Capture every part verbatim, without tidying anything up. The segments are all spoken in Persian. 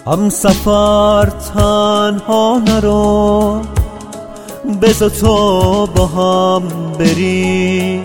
هم سفر تنها نرو، بذار تو با هم بریم،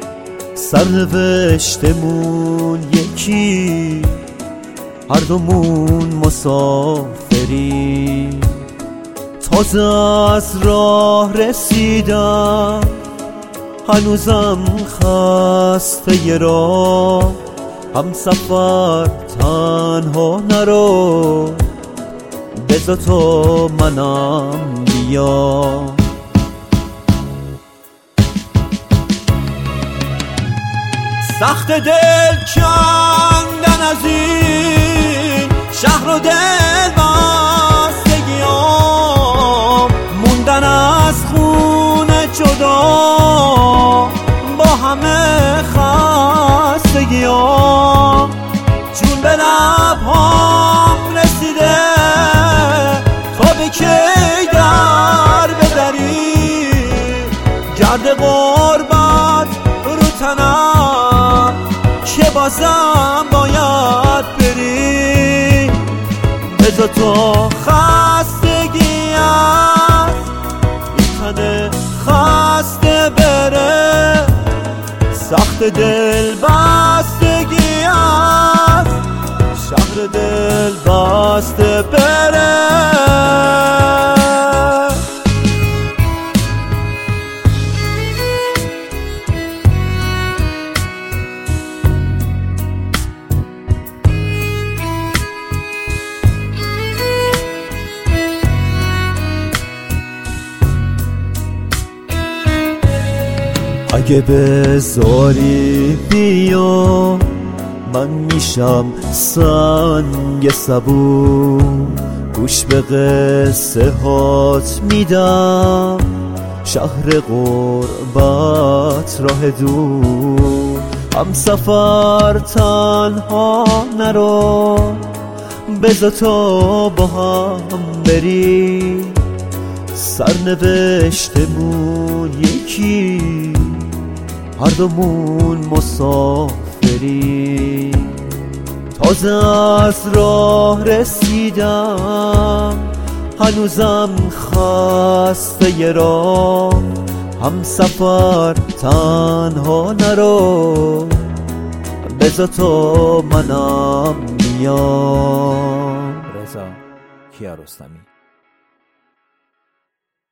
سرنوشتمون یکی، هر دومون مسافریم. تازه از راه رسیدم، هنوزم خسته ی راه، هم سفر تنها نرو، بذار تو منم بیا. سخت دل کندن از این شهر و دل بستگیام، موندن از خونه جدا با همه خستگیام. جون به لبهام رسیده تا به کی در بدری، گرد غربت رو تنم که بازم باید بری. بذار تو خستگی از این تن خسته بره، سخت دل بستگی از شهر دل بسته بره. اگه بذاری بیا، من میشم سنگ صبور، گوش به قصه هات میدم، شهر غربت راه دور. هم سفر تنها نرو، بذار تو با هم بری، سرنوشتمون یکی، هر دومون مسافری. تازه از راه رسیدم، هنوزم خسته ی راه، هم سفر تنها نرو، بذار تو منم میام. رضا کیارستمی.